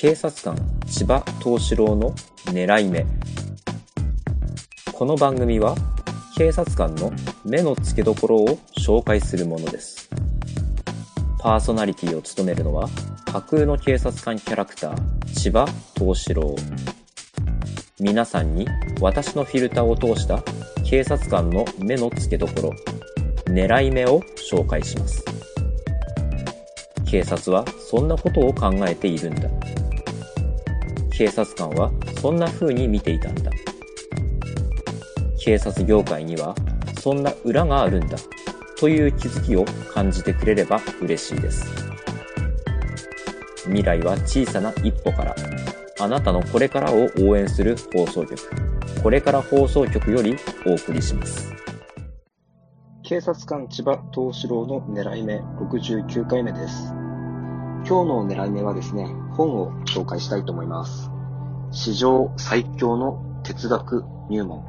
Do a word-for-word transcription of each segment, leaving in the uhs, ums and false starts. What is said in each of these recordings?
警察官千葉東四郎の狙い目。この番組は警察官の目の付けどころを紹介するものです。パーソナリティを務めるのは架空の警察官キャラクター千葉東四郎。皆さんに私のフィルターを通した警察官の目の付けどころ、狙い目を紹介します。警察はそんなことを考えているんだ。警察官はそんな風に見ていたんだ。警察業界にはそんな裏があるんだという気づきを感じてくれれば嬉しいです。未来は小さな一歩から。あなたのこれからを応援する放送局、これから放送局よりお送りします。 警察官千葉東四郎の狙い目ろくじゅうきゅうかいめです。今日の狙い目はですね、本を紹介したいと思います。史上最強の哲学入門。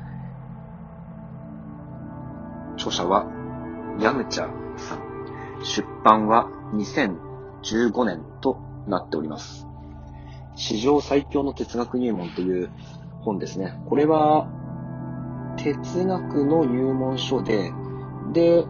著者はヤムチャさん。出版はにせんじゅうごねんとなっております。史上最強の哲学入門という本ですね。これは哲学の入門書で、で、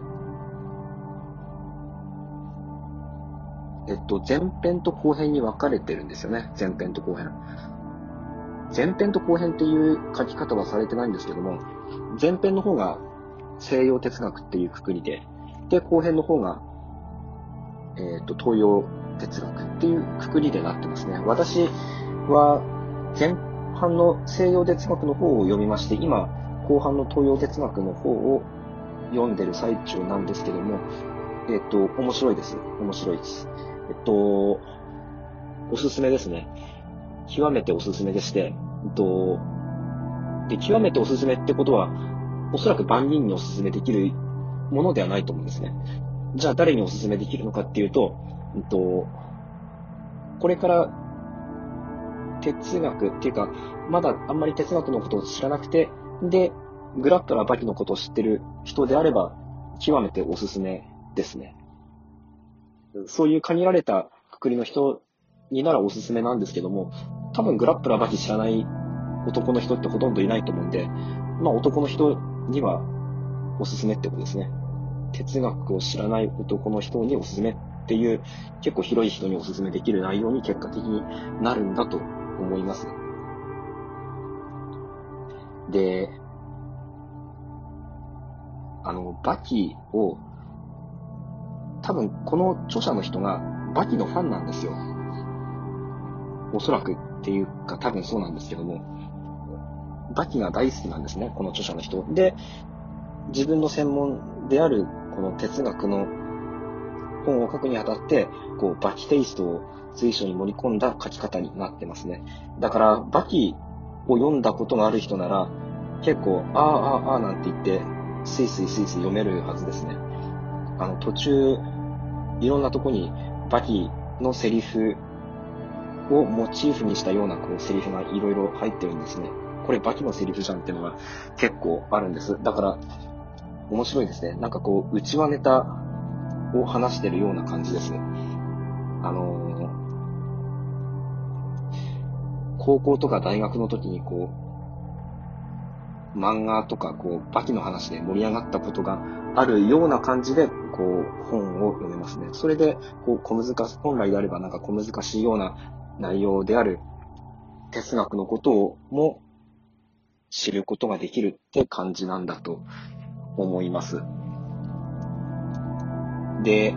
えっと、前編と後編に分かれてるんですよね。前編と後編。前編と後編っていう書き方はされてないんですけども、前編の方が西洋哲学っていう括りで、で、後編の方が、えっと、東洋哲学っていう括りでなってますね。私は前半の西洋哲学の方を読みまして、今、後半の東洋哲学の方を読んでる最中なんですけども、えっと、面白いです。面白いです。えっと、おすすめですね。極めておすすめでして、えっと、で、極めておすすめってことは、おそらく万人におすすめできるものではないと思うんですね。じゃあ誰におすすめできるのかっていうと、えっと、これから哲学っていうか、まだあんまり哲学のことを知らなくて、で、グラップラーバキのことを知ってる人であれば、極めておすすめですね。そういう限られたくくりの人にならおすすめなんですけども、多分グラップラーバキ知らない男の人ってほとんどいないと思うんで、まあ男の人にはおすすめってことですね。哲学を知らない男の人におすすめっていう結構広い人におすすめできる内容に結果的になるんだと思います。で、あの、バキを多分この著者の人がバキのファンなんですよ。おそらくっていうか多分そうなんですけども、バキが大好きなんですね、この著者の人。で、自分の専門であるこの哲学の本を書くにあたって、こうバキテイストを随所に盛り込んだ書き方になってますね。だからバキを読んだことがある人なら、結構ああああああなんて言ってスイスイスイスイ読めるはずですね。あの途中いろんなとこにバキのセリフをモチーフにしたようなこうセリフがいろいろ入ってるんですね。これバキのセリフじゃんっていうのが結構あるんです。だから面白いですね。なんかこう内輪ネタを話してるような感じです。あのー、高校とか大学の時にこう漫画とかこうバキの話で盛り上がったことがあるような感じでこう本を読めますね。それでこう小難し本来であればなんか小難しいような内容である哲学のことをも知ることができるって感じなんだと思います。で、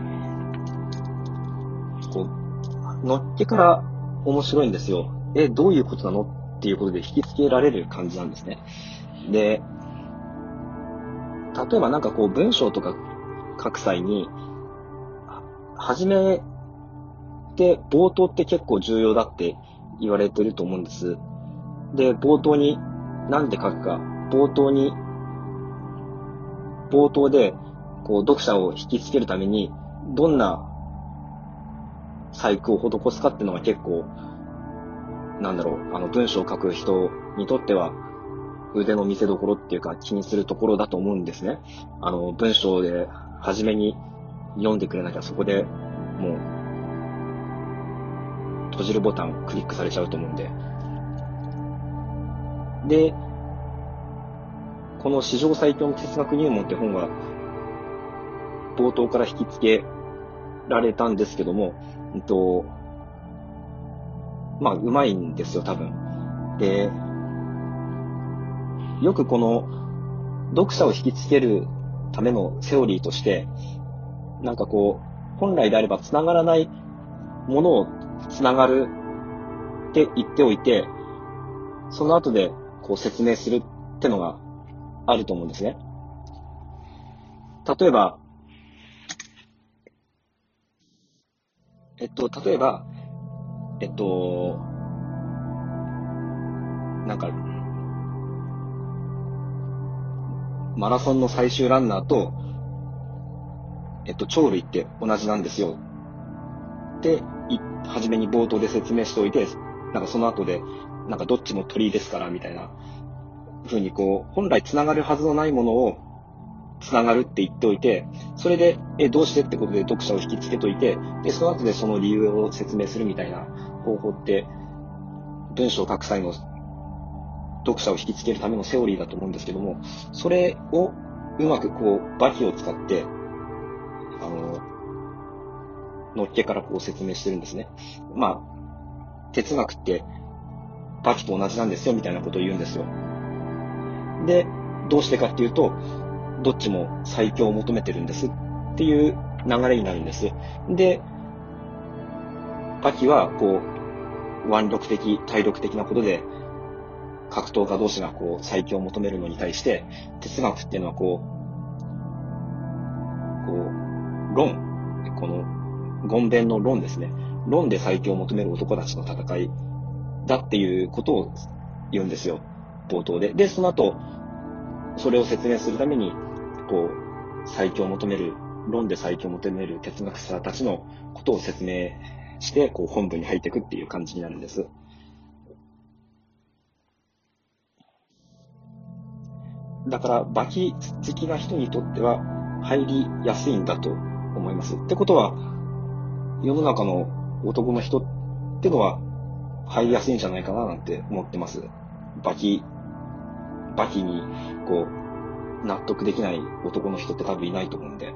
こうのっけから面白いんですよ。え、どういうことなのっていうことで引きつけられる感じなんですね。で、例えばなんかこう文章とか書く際に、はじめで冒頭って結構重要だって言われてると思うんです。で、冒頭になんで書くか、冒頭に、冒頭でこう読者を引きつけるためにどんな細工を施すかっていうのが結構、なんだろう、あの文章を書く人にとっては腕の見せ所っていうか気にするところだと思うんですね。あの文章で初めに読んでくれなきゃそこでもう閉じるボタンクリックされちゃうと思うんで。で、この史上最強の哲学入門って本は、冒頭から引き付けられたんですけども、えっと、まあ、うまいんですよ、多分。で、よくこの、読者を引きつけるためのセオリーとして、なんかこう、本来であれば繋がらないものを繋がるって言っておいて、その後でこう説明するってのがあると思うんですね。例えば、えっと、例えば、えっと、なんか、マラソンの最終ランナーと、えっと、鳥類って同じなんですよ。で、はじめに冒頭で説明しておいて、なんかその後で、なんかどっちも鳥ですから、みたいな風にこう、本来繋がるはずのないものを繋がるって言っておいて、それで、え、どうしてってことで読者を引きつけといて、で、その後でその理由を説明するみたいな方法って、文章を書く際の読者を引きつけるためのセオリーだと思うんですけども、それをうまくこう、バキを使って、あの、のっけからこう説明してるんですね。まあ、哲学ってバキと同じなんですよみたいなことを言うんですよ。で、どうしてかっていうと、どっちも最強を求めてるんですっていう流れになるんです。で、バキはこう、腕力的、体力的なことで、格闘家同士がこう最強を求めるのに対して、哲学っていうのはこう、こう、論、この、言弁の論ですね。論で最強を求める男たちの戦いだっていうことを言うんですよ。冒頭で。で、その後、それを説明するために、こう、最強を求める、論で最強を求める哲学者たちのことを説明して、こう、本文に入っていくっていう感じになるんです。だから、バキ好きな人にとっては入りやすいんだと思います。ってことは、世の中の男の人ってのは入りやすいんじゃないかななんて思ってます。バキ、バキに、こう、納得できない男の人って多分いないと思うんで。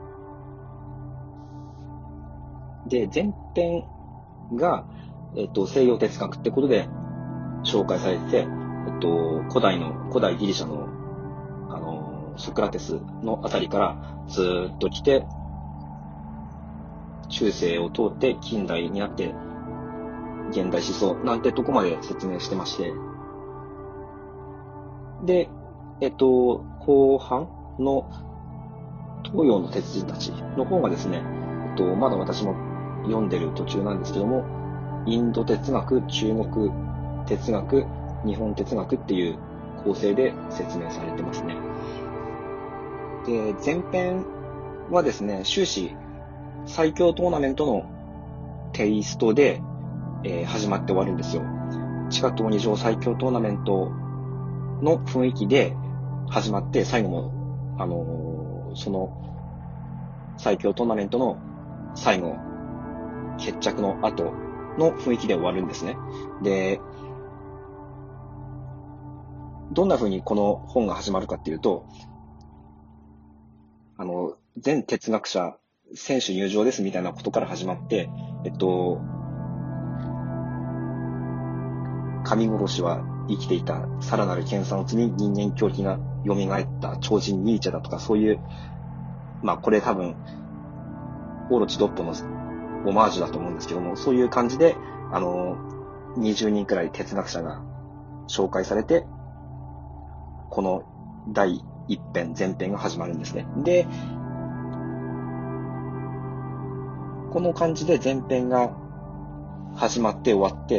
で、前編が、えっと、西洋哲学ってことで紹介されてて、えっと、古代の、古代ギリシャの、あの、ソクラテスのあたりからずーっと来て、中世を通って近代になって現代思想なんてとこまで説明してまして、で、えっと、後半の東洋の哲人たちの方がですね、えっと、まだ私も読んでる途中なんですけども、インド哲学、中国哲学、日本哲学っていう構成で説明されてますね。で、前編はですね、終始最強トーナメントのテイストで、えー、始まって終わるんですよ。地下闘技場最強トーナメントの雰囲気で始まって、最後も、あのー、その最強トーナメントの最後、決着の後の雰囲気で終わるんですね。で、どんな風にこの本が始まるかっていうと、あの、全哲学者、選手入場ですみたいなことから始まって、えっと、神殺しは生きていた、さらなる研鑽を積み人間狂気が蘇った超人ニーチェだとか、そういう、まあこれ多分、オロチドッポのオマージュだと思うんですけども、そういう感じで、あの、にじゅうにんくらい哲学者が紹介されて、この第一編、前編が始まるんですね。で、この感じで前編が始まって終わって、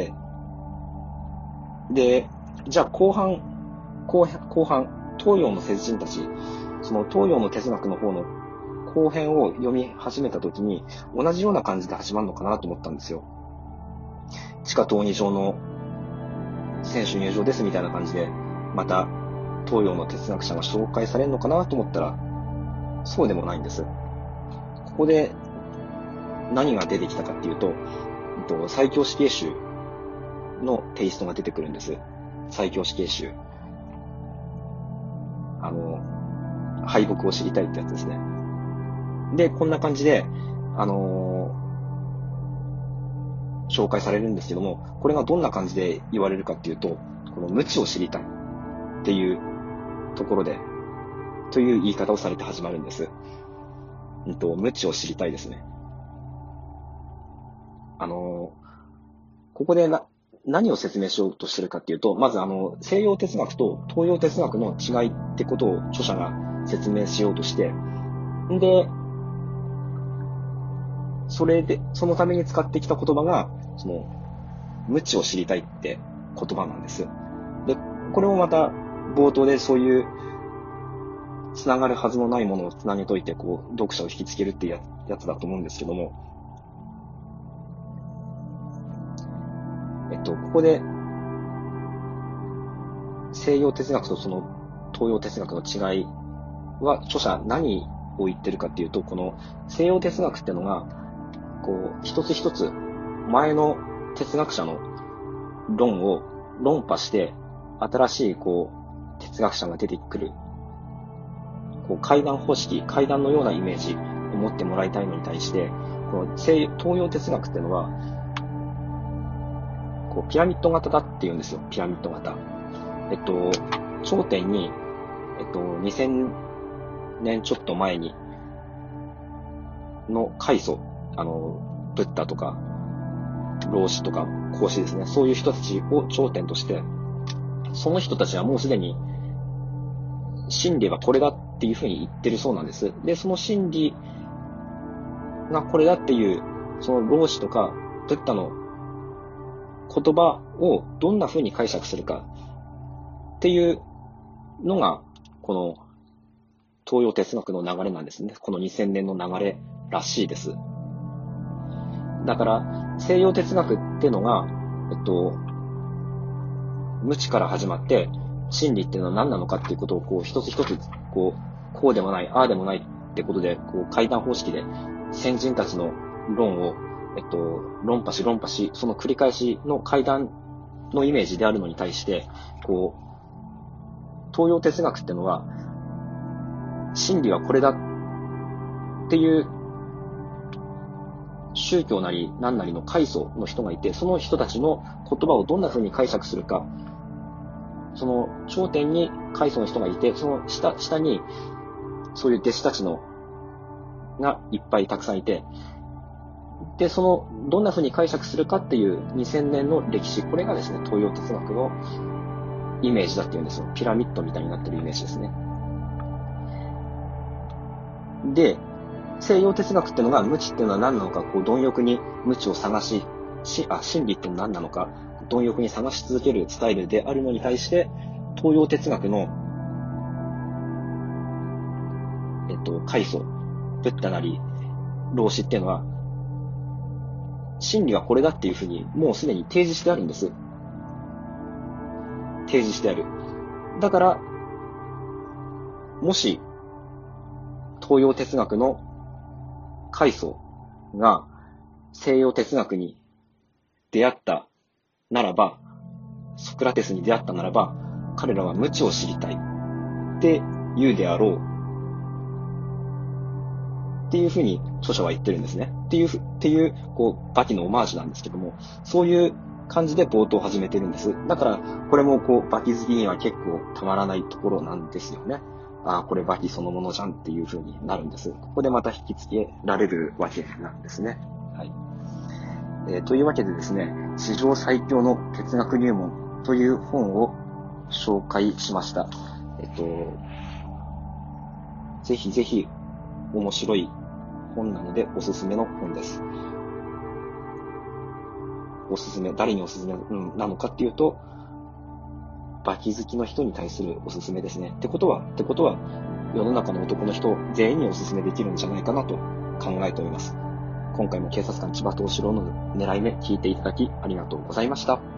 で、じゃあ後半、後半、後半、東洋の哲人たち、その東洋の哲学の方の後編を読み始めたときに、同じような感じで始まるのかなと思ったんですよ。地下闘技場の選手入場ですみたいな感じで、また東洋の哲学者が紹介されるのかなと思ったら、そうでもないんです。ここで何が出てきたかっていうと、 と、最強死刑囚のテイストが出てくるんです。最強死刑囚。あの、敗北を知りたいってやつですね。で、こんな感じで、あのー、紹介されるんですけども、これがどんな感じで言われるかっていうと、この無知を知りたいっていうところで、という言い方をされて始まるんです。うんと、無知を知りたいですね。あのー、ここでな、何を説明しようとしてるかっていうと、まずあの、西洋哲学と東洋哲学の違いってことを著者が説明しようとして、で、それで、そのために使ってきた言葉が、その、無知を知りたいって言葉なんです。で、これもまた冒頭でそういう、つながるはずのないものをつなげといて、こう、読者を引きつけるっていうやつだと思うんですけども、えっと、ここで、西洋哲学とその東洋哲学の違いは、著者何を言ってるかっていうと、この西洋哲学っていうのが、こう、一つ一つ前の哲学者の論を論破して、新しいこう、哲学者が出てくる。こう、階段方式、階段のようなイメージを持ってもらいたいのに対して、この西東洋哲学っていうのは、こうピラミッド型だって言うんですよ。ピラミッド型。えっと、頂点に、えっと、にせんねんちょっと前に、の開祖、あの、ブッダとか、老子とか、孔子ですね。そういう人たちを頂点として、その人たちはもうすでに、真理はこれだっていうふうに言ってるそうなんです。で、その真理がこれだっていう、その老子とか、ブッダの言葉をどんな風に解釈するかっていうのが、この東洋哲学の流れなんですね。このにせんねんの流れらしいです。だから、西洋哲学っていうのが、えっと、無知から始まって、真理っていうのは何なのかっていうことを、こう、一つ一つ、こう、こうでもない、ああでもないってことで、こう、階段方式で、先人たちの論を、えっと、論破し論破し、その繰り返しの階段のイメージであるのに対して、こう、東洋哲学っていうのは、真理はこれだっていう宗教なり何なりの開祖の人がいて、その人たちの言葉をどんな風に解釈するか、その頂点に開祖の人がいて、その下、下にそういう弟子たちのがいっぱいたくさんいて、で、その、どんな風に解釈するかっていうにせんねんの歴史、これがですね、東洋哲学のイメージだっていうんですよ。ピラミッドみたいになってるイメージですね。で、西洋哲学っていうのが無知っていうのは何なのか、こう、貪欲に無知を探し、し、あ、真理って何なのか、貪欲に探し続けるスタイルであるのに対して、東洋哲学の、えっと、開祖、ブッダなり、老子っていうのは、真理はこれだっていうふうに、もうすでに提示してあるんです。提示してある。だから、もし、東洋哲学の開祖が西洋哲学に出会ったならば、ソクラテスに出会ったならば、彼らは無知を知りたいって言うであろうっていうふうに著者は言ってるんですね。っていう、っていう、こう、バキのオマージュなんですけども、そういう感じで冒頭を始めてるんです。だから、これもこう、バキ好きには結構たまらないところなんですよね。ああ、これバキそのものじゃんっていう風になるんです。ここでまた引きつけられるわけなんですね。はい。えー、というわけでですね、史上最強の哲学入門という本を紹介しました。えっと、ぜひぜひ面白い本なのでおすすめの本です。おすすめ、誰におすすめなのかっていうと、バキ好きの人に対するおすすめですね。ってことは、ってことは、世の中の男の人全員におすすめできるんじゃないかなと考えております。今回も警察官千葉東四郎の狙い目聞いていただきありがとうございました。